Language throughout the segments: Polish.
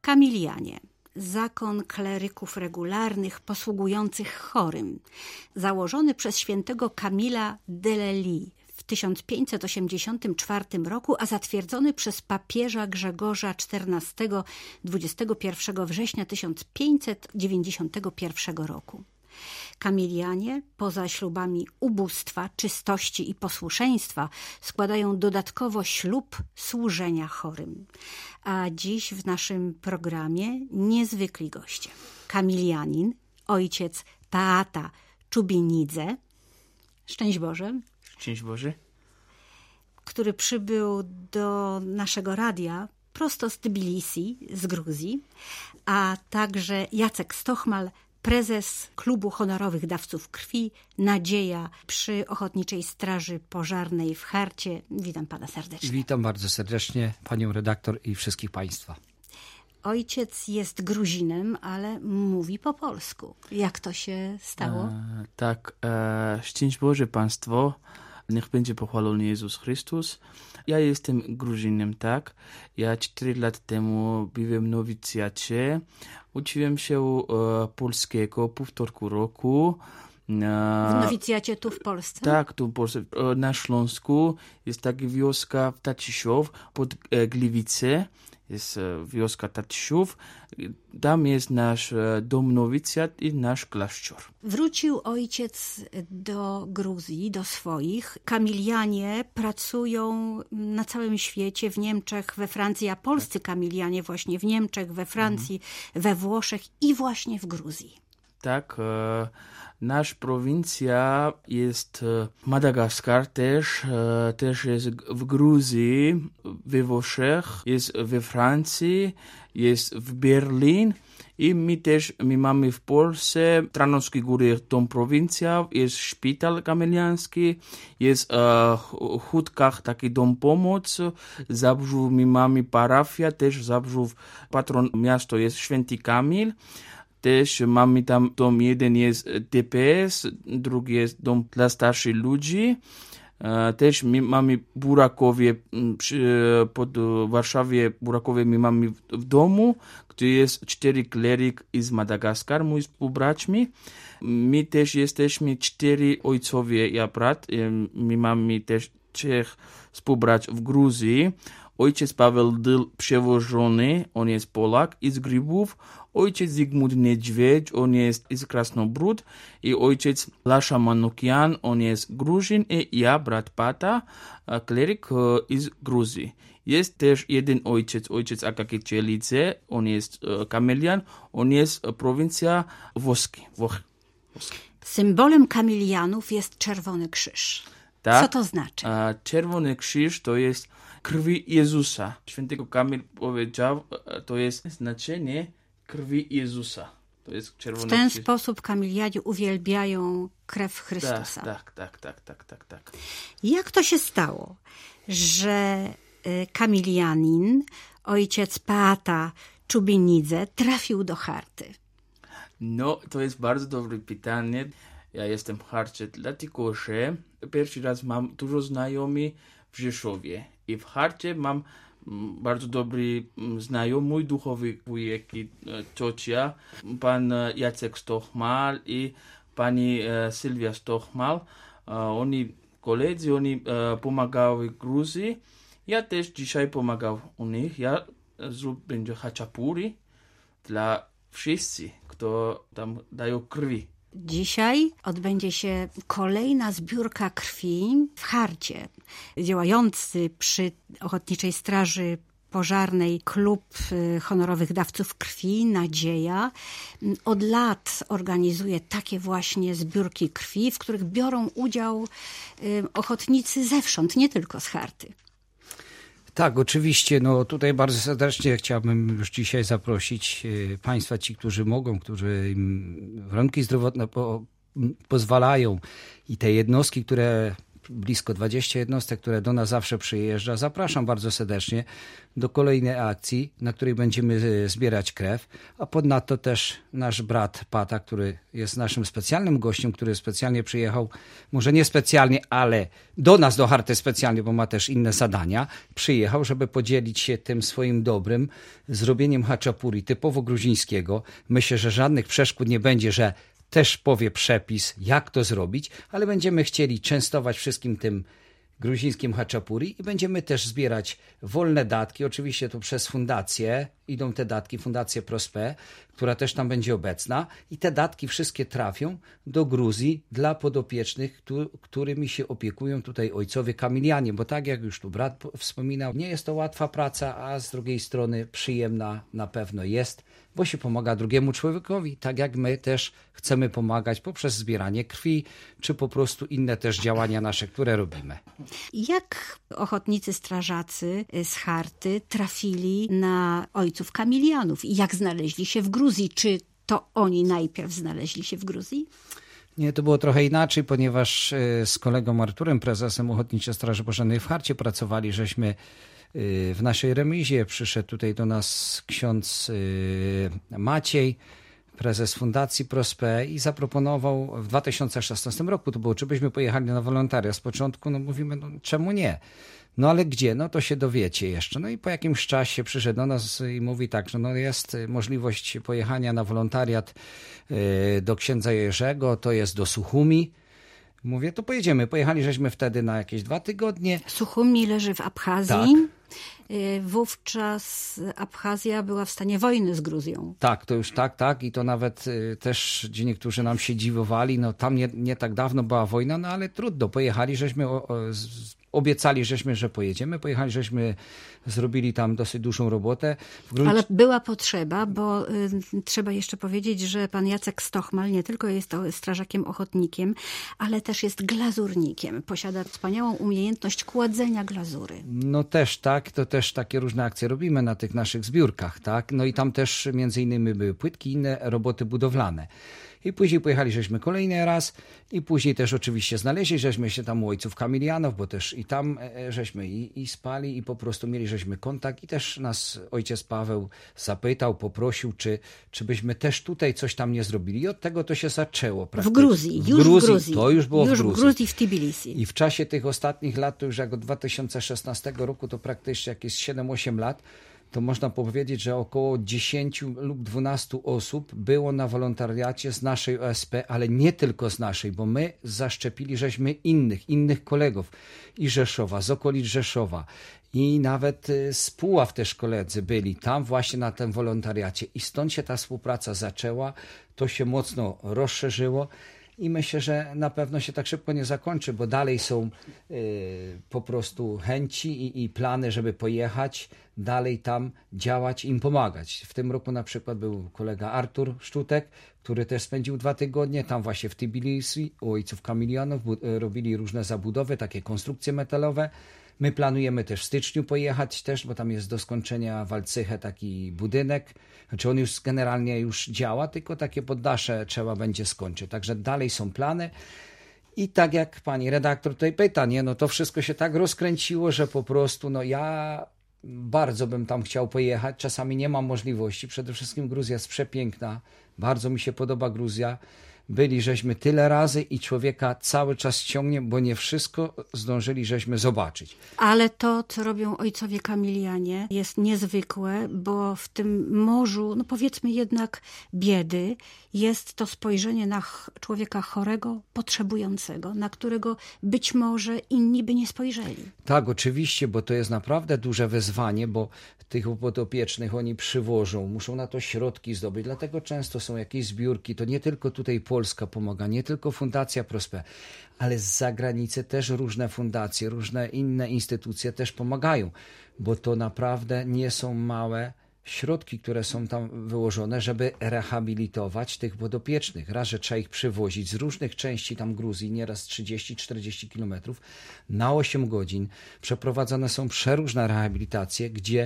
Kamilianie. Zakon kleryków regularnych posługujących chorym, założony przez świętego Kamila Deleli w 1584 roku, a zatwierdzony przez papieża Grzegorza XIV 21 września 1591 roku. Kamilianie, poza ślubami ubóstwa, czystości i posłuszeństwa, składają dodatkowo ślub służenia chorym. A dziś w naszym programie niezwykli goście. Kamilianin, ojciec Paata Czubinidze, szczęść Boże. Szczęść Boże. Który przybył do naszego radia prosto z Tbilisi, z Gruzji, a także Jacek Stochmal, prezes Klubu Honorowych Dawców Krwi Nadzieja przy Ochotniczej Straży Pożarnej w Charcie. Witam pana serdecznie. Witam bardzo serdecznie panią redaktor i wszystkich państwa. Ojciec jest Gruzinem, ale mówi po polsku. Jak to się stało? Szczęść Boże państwo. Niech będzie pochwalony Jezus Chrystus. Ja jestem Gruzinem, tak. Ja 4 lat temu byłem w nowicjacie. Uczyłem się polskiego 1,5 roku. W nowicjacie tu w Polsce? Tak, tu w Polsce. Na Śląsku jest taka wioska Taciszów pod Gliwice. Jest wioska Taciszów. Tam jest nasz dom nowicjat i nasz klasztor. Wrócił ojciec do Gruzji, do swoich. Kamilianie pracują na całym świecie, w Niemczech, we Francji, a polscy kamilianie właśnie w Niemczech, we Francji, we Włoszech i właśnie w Gruzji. Tak, nasz prowincja jest Madagaskar też jest w Gruzji, we Włoszech, jest we Francji, jest w Berlin i my mamy w Polsce, w Tarnowskiej Górze tą prowincja, jest szpital kamiliański, jest w Chudkach taki dom pomocy, Zabrzów my mamy parafia, też Zabrzów patron miasto jest Święty Kamil. Też mamy tam dom, jeden jest DPS, drugi jest dom dla starszych ludzi. Też my mamy Burakowie, pod Warszawie Burakowie my mamy w domu, gdzie jest 4 kleryk z Madagaskar, mój współbraćmi. My też jesteśmy 4 ojcowie, ja brat. My mamy też 3 współbraci w Gruzji. Ojciec Paweł Dyl przewożony, on jest Polak z Grybów. Ojciec Zygmunt Niedźwiedź, on jest z Krasnobród. I ojciec Lasza Manukian, on jest Gruzin. I ja, brat Pata, kleryk z Gruzji. Jest też jeden ojciec Akaki Cielice, on jest kamilian, on jest prowincja Włoski. Symbolem kamilianów jest Czerwony Krzyż. Tak? Co to znaczy? Czerwony Krzyż to jest krwi Jezusa. Świętego Kamil powiedział, to jest znaczenie krwi Jezusa. To jest czerwony W ten krzyż. sposób kamilianie uwielbiają krew Chrystusa. Tak. Jak to się stało, że kamilianin, ojciec Paata Czubinidze, trafił do Charty? No, to jest bardzo dobre pytanie. Ja jestem w Charcie, dlatego że pierwszy raz mam dużo znajomych w Rzeszowie. I w Charcie mam bardzo dobry znajomy, mój duchowy wujek i ciocia, pan Jacek Stochmal i pani Sylwia Stochmal. Oni koledzy, oni pomagały w Gruzji. Ja też dzisiaj pomagam u nich. Ja zrobię haczapuri dla wszystkich, kto tam dają krwi. Dzisiaj odbędzie się kolejna zbiórka krwi w Charcie. Działający przy Ochotniczej Straży Pożarnej Klub Honorowych Dawców Krwi Nadzieja od lat organizuje takie właśnie zbiórki krwi, w których biorą udział ochotnicy zewsząd, nie tylko z Charty. Tak, oczywiście. No tutaj bardzo serdecznie chciałbym już dzisiaj zaprosić państwa, ci, którzy mogą, którzy im warunki zdrowotne pozwalają i te jednostki, które blisko 20 jednostek, które do nas zawsze przyjeżdża. Zapraszam bardzo serdecznie do kolejnej akcji, na której będziemy zbierać krew, a ponadto też nasz brat Pata, który jest naszym specjalnym gościem, który specjalnie przyjechał, może nie specjalnie, ale do nas, do Charty specjalnie, bo ma też inne zadania, przyjechał, żeby podzielić się tym swoim dobrym zrobieniem haczapuri typowo gruzińskiego. Myślę, że żadnych przeszkód nie będzie, że też powie przepis, jak to zrobić, ale będziemy chcieli częstować wszystkim tym gruzińskim haczapuri i będziemy też zbierać wolne datki. Oczywiście to przez fundację idą te datki, Fundację Prospe, która też tam będzie obecna i te datki wszystkie trafią do Gruzji dla podopiecznych, którymi się opiekują tutaj ojcowie Kamilianie, bo tak jak już tu brat wspominał, nie jest to łatwa praca, a z drugiej strony przyjemna na pewno jest, bo się pomaga drugiemu człowiekowi, tak jak my też chcemy pomagać poprzez zbieranie krwi, czy po prostu inne też działania nasze, które robimy. Jak ochotnicy strażacy z Charty trafili na ojców Kamilianów i jak znaleźli się w Gruzji? Czy to oni najpierw znaleźli się w Gruzji? Nie, to było trochę inaczej, ponieważ z kolegą Arturem, prezesem Ochotniczej Straży Pożarnej w Charcie pracowali, żeśmy w naszej remizie. Przyszedł tutaj do nas ksiądz Maciej, prezes Fundacji Prospe i zaproponował w 2016 roku, to było, czy byśmy pojechali na wolontariat. Z początku mówimy, czemu nie? No ale gdzie? No to się dowiecie jeszcze. No i po jakimś czasie przyszedł do nas i mówi tak, że jest możliwość pojechania na wolontariat do księdza Jerzego, to jest do Suchumi. Mówię, to pojedziemy. Pojechali żeśmy wtedy na jakieś 2 tygodnie. Suchumi leży w Abchazji. Tak. Wówczas Abchazja była w stanie wojny z Gruzją. Tak, to już tak. I to nawet też niektórzy nam się dziwowali. No tam nie tak dawno była wojna, no ale trudno. Pojechali żeśmy, obiecali żeśmy, że pojedziemy. Pojechali żeśmy, zrobili tam dosyć dużą robotę. Ale była potrzeba, bo trzeba jeszcze powiedzieć, że pan Jacek Stochmal nie tylko jest strażakiem ochotnikiem, ale też jest glazurnikiem. Posiada wspaniałą umiejętność kładzenia glazury. No też tak, to też takie różne akcje robimy na tych naszych zbiórkach, tak? No i tam też między innymi były płytki i inne roboty budowlane. I później pojechali żeśmy kolejny raz i później też oczywiście znaleźli żeśmy się tam u ojców Kamilianów, bo też i tam żeśmy i spali i po prostu mieli żeśmy kontakt i też nas ojciec Paweł zapytał, poprosił, czy byśmy też tutaj coś tam nie zrobili i od tego to się zaczęło. W Gruzji, w Gruzji. To już było już w Gruzji. W Gruzji, w Tbilisi. I w czasie tych ostatnich lat, to już jak od 2016 roku, to praktycznie jakieś 7-8 lat, to można powiedzieć, że około 10 lub 12 osób było na wolontariacie z naszej OSP, ale nie tylko z naszej, bo my zaszczepili żeśmy innych kolegów i Rzeszowa, z okolic Rzeszowa i nawet z Puław też koledzy byli tam właśnie na tym wolontariacie i stąd się ta współpraca zaczęła, to się mocno rozszerzyło. I myślę, że na pewno się tak szybko nie zakończy, bo dalej są po prostu chęci i plany, żeby pojechać, dalej tam działać i im pomagać. W tym roku na przykład był kolega Artur Szczutek, który też spędził 2 tygodnie tam właśnie w Tbilisi u ojców Kamilianów, robili różne zabudowy, takie konstrukcje metalowe. My planujemy też w styczniu pojechać też, bo tam jest do skończenia w Alcychę taki budynek. Znaczy on już generalnie już działa, tylko takie poddasze trzeba będzie skończyć. Także dalej są plany. I tak jak pani redaktor tutaj pyta, to wszystko się tak rozkręciło, że po prostu ja bardzo bym tam chciał pojechać. Czasami nie mam możliwości. Przede wszystkim Gruzja jest przepiękna. Bardzo mi się podoba Gruzja. Byli żeśmy tyle razy i człowieka cały czas ciągnie, bo nie wszystko zdążyli żeśmy zobaczyć. Ale to, co robią ojcowie Kamilianie, jest niezwykłe, bo w tym morzu, powiedzmy jednak biedy, jest to spojrzenie na człowieka chorego, potrzebującego, na którego być może inni by nie spojrzeli. Tak, oczywiście, bo to jest naprawdę duże wyzwanie, bo tych podopiecznych oni przywożą, muszą na to środki zdobyć, dlatego często są jakieś zbiórki, to nie tylko tutaj Polska pomaga, nie tylko Fundacja Prospe, ale z zagranicy też różne fundacje, różne inne instytucje też pomagają, bo to naprawdę nie są małe środki, które są tam wyłożone, żeby rehabilitować tych podopiecznych. Raz, że trzeba ich przywozić z różnych części tam Gruzji, nieraz 30-40 kilometrów na 8 godzin. Przeprowadzane są przeróżne rehabilitacje, gdzie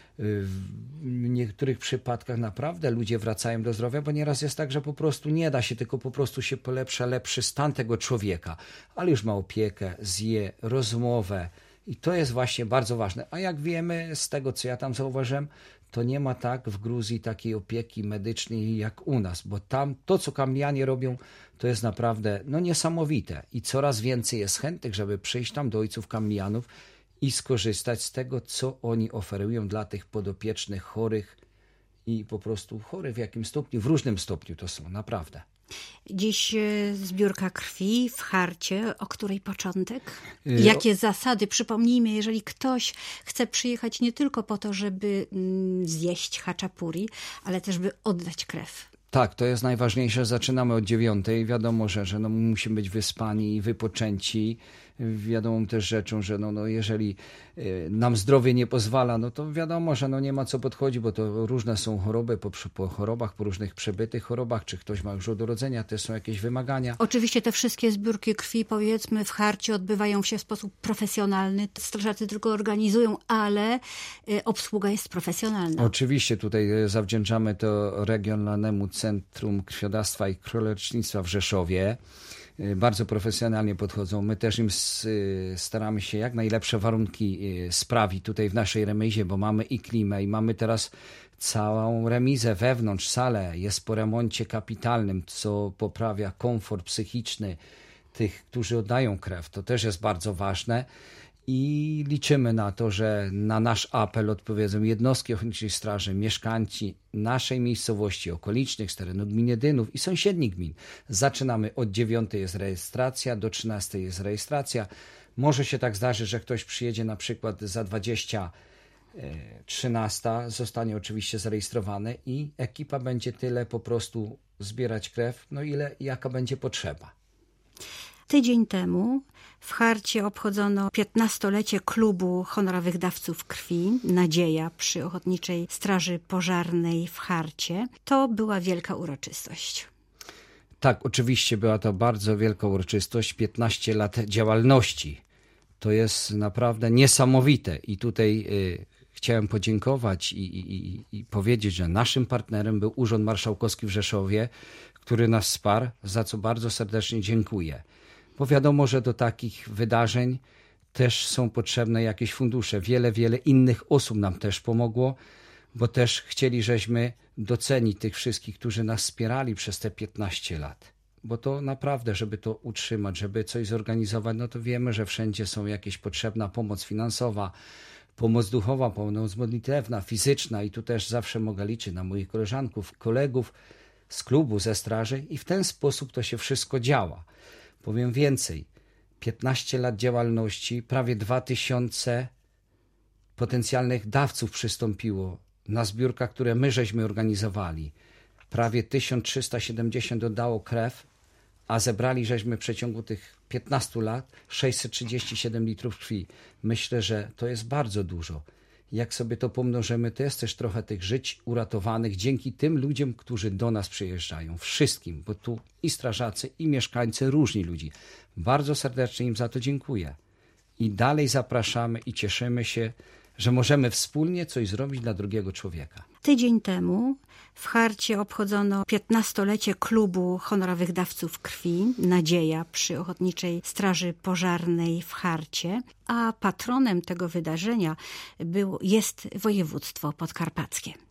W niektórych przypadkach naprawdę ludzie wracają do zdrowia, bo nieraz jest tak, że po prostu nie da się, tylko po prostu się polepsza lepszy stan tego człowieka, ale już ma opiekę, zje, rozmowę i to jest właśnie bardzo ważne. A jak wiemy, z tego co ja tam zauważyłem, to nie ma tak w Gruzji takiej opieki medycznej jak u nas, bo tam to, co Kambijanie robią, to jest naprawdę niesamowite i coraz więcej jest chętnych, żeby przyjść tam do ojców Kambijanów i skorzystać z tego, co oni oferują dla tych podopiecznych chorych i po prostu chorych w jakim stopniu, w różnym stopniu to są, naprawdę. Dziś zbiórka krwi w Charcie. O której początek? Jakie zasady? Przypomnijmy, jeżeli ktoś chce przyjechać nie tylko po to, żeby zjeść haczapuri, ale też by oddać krew. Tak, to jest najważniejsze. Zaczynamy od 9:00. Wiadomo, że musimy być wyspani i wypoczęci. Wiadomą też rzeczą, że jeżeli nam zdrowie nie pozwala, to wiadomo, że nie ma co podchodzić, bo to różne są choroby, po chorobach, po różnych przebytych chorobach, czy ktoś ma już od urodzenia, też są jakieś wymagania. Oczywiście te wszystkie zbiórki krwi, powiedzmy, w Charcie odbywają się w sposób profesjonalny. Strażacy tylko organizują, ale obsługa jest profesjonalna. Oczywiście tutaj zawdzięczamy to Regionalnemu Centrum Krwiodawstwa i Krwiolecznictwa w Rzeszowie. Bardzo profesjonalnie podchodzą. My też im staramy się jak najlepsze warunki sprawić tutaj w naszej remizie, bo mamy i klimę i mamy teraz całą remizę wewnątrz, salę. Jest po remoncie kapitalnym, co poprawia komfort psychiczny tych, którzy oddają krew. To też jest bardzo ważne. I liczymy na to, że na nasz apel odpowiedzą jednostki ochotniczej straży, mieszkańcy naszej miejscowości, okolicznych, z terenu gminy Dynów i sąsiednich gmin. Zaczynamy od 9:00 jest rejestracja, do 13:00 jest rejestracja. Może się tak zdarzyć, że ktoś przyjedzie na przykład za 13:00, zostanie oczywiście zarejestrowany i ekipa będzie tyle po prostu zbierać krew, jaka będzie potrzeba. Tydzień temu w Charcie obchodzono 15-lecie klubu honorowych dawców krwi Nadzieja przy Ochotniczej Straży Pożarnej w Charcie. To była wielka uroczystość. Tak, oczywiście była to bardzo wielka uroczystość. 15 lat działalności. To jest naprawdę niesamowite i tutaj chciałem podziękować i powiedzieć, że naszym partnerem był Urząd Marszałkowski w Rzeszowie, który nas wsparł, za co bardzo serdecznie dziękuję. Bo wiadomo, że do takich wydarzeń też są potrzebne jakieś fundusze. Wiele innych osób nam też pomogło, bo też chcieli, żeśmy docenić tych wszystkich, którzy nas wspierali przez te 15 lat. Bo to naprawdę, żeby to utrzymać, żeby coś zorganizować, to wiemy, że wszędzie są jakieś potrzebna pomoc finansowa, pomoc duchowa, pomoc modlitewna, fizyczna i tu też zawsze mogę liczyć na moich koleżanków, kolegów z klubu, ze straży i w ten sposób to się wszystko działa. Powiem więcej, 15 lat działalności, prawie 2000 potencjalnych dawców przystąpiło na zbiórkach, które my żeśmy organizowali. Prawie 1370 oddało krew, a zebrali żeśmy w przeciągu tych 15 lat 637 litrów krwi. Myślę, że to jest bardzo dużo. Jak sobie to pomnożymy, to jest też trochę tych żyć uratowanych dzięki tym ludziom, którzy do nas przyjeżdżają. Wszystkim, bo tu i strażacy, i mieszkańcy, różni ludzi. Bardzo serdecznie im za to dziękuję. I dalej zapraszamy i cieszymy się, że możemy wspólnie coś zrobić dla drugiego człowieka. Tydzień temu w Charcie obchodzono 15-lecie klubu honorowych dawców krwi Nadzieja przy Ochotniczej Straży Pożarnej w Charcie, a patronem tego wydarzenia jest województwo podkarpackie.